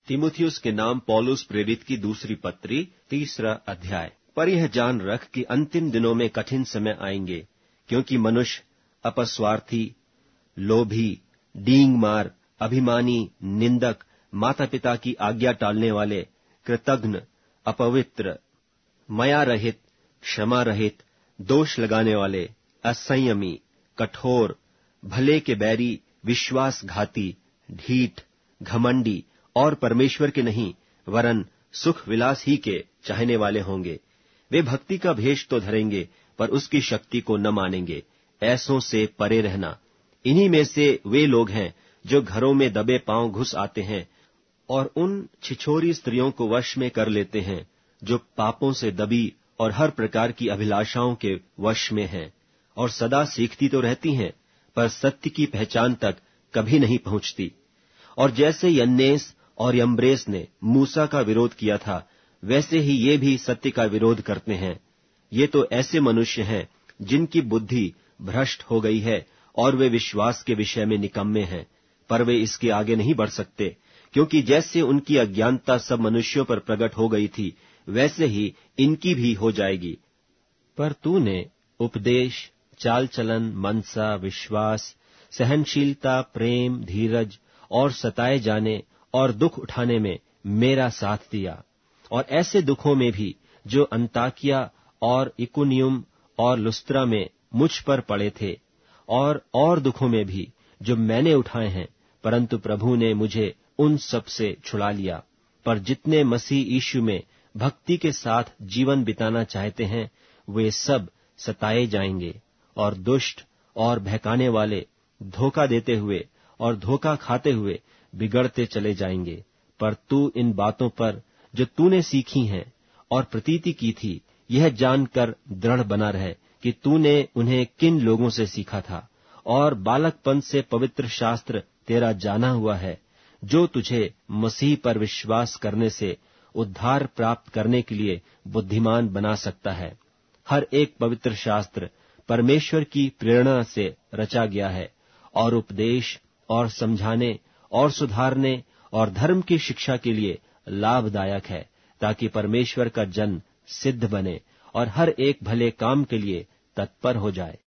तीमुथियुस के नाम पौलुस प्रेरित की दूसरी पत्री 3 अध्याय। पर यह जान रख कि अंतिम दिनों में कठिन समय आएंगे, क्योंकि मनुष्य अपस्वार्थी, लोभी, डींगमार, अभिमानी, निंदक, माता पिता की आज्ञा टालने वाले, कृतघ्न, अपवित्र, मया रहित, क्षमा रहित, दोष लगाने वाले, असंयमी, कठोर, भले के बैरी, विश्वासघाती, ढीठ, घमंडी और परमेश्वर के नहीं वरन सुख विलास ही के चाहने वाले होंगे। वे भक्ति का भेष तो धरेंगे, पर उसकी शक्ति को न मानेंगे। ऐसों से परे रहना। इन्हीं में से वे लोग हैं जो घरों में दबे पांव घुस आते हैं और उन छिछोरी स्त्रियों को वश में कर लेते हैं, जो पापों से दबी और हर प्रकार की अभिलाषाओं के वश में हैं, और सदा सीखती तो रहती हैं, पर सत्य की पहचान तक कभी नहीं पहुंचती। और जैसे यन्नेस और यम्ब्रेस ने मूसा का विरोध किया था, वैसे ही ये भी सत्य का विरोध करते हैं। ये तो ऐसे मनुष्य हैं जिनकी बुद्धि भ्रष्ट हो गई है और वे विश्वास के विषय में निकम्मे हैं, पर वे इसके आगे नहीं बढ़ सकते, क्योंकि जैसे उनकी अज्ञानता सब मनुष्यों पर प्रकट हो गई थी, वैसे ही इनकी भी हो जाएगी। पर तूने उपदेश, चाल चलन, मनसा, विश्वास, सहनशीलता, प्रेम, धीरज और सताए जाने और दुख उठाने में मेरा साथ दिया। और ऐसे दुखों में भी जो अंताकिया और इकुनियुम और लुस्त्रा में मुझ पर पड़े थे, और दुखों में भी जो मैंने उठाए हैं, परंतु प्रभु ने मुझे उन सब से छुड़ा लिया। पर जितने मसीह यीशु में भक्ति के साथ जीवन बिताना चाहते हैं, वे सब सताए जाएंगे, और दुष्ट और बहकाने वाले धोखा देते हुए और धोखा खाते हुए बिगड़ते चले जाएंगे। पर तू इन बातों पर जो तूने सीखी हैं और प्रतीति की थी, यह जानकर दृढ़ बना रहे कि तूने उन्हें किन लोगों से सीखा था, और बालकपन से पवित्र शास्त्र तेरा जाना हुआ है, जो तुझे मसीह पर विश्वास करने से उद्धार प्राप्त करने के लिए बुद्धिमान बना सकता है। हर एक पवित्र शास्त्र परमेश्वर की प्रेरणा से रचा गया है और उपदेश और समझाने और सुधारने और धर्म की शिक्षा के लिए लाभदायक है, ताकि परमेश्वर का जन सिद्ध बने और हर एक भले काम के लिए तत्पर हो जाए।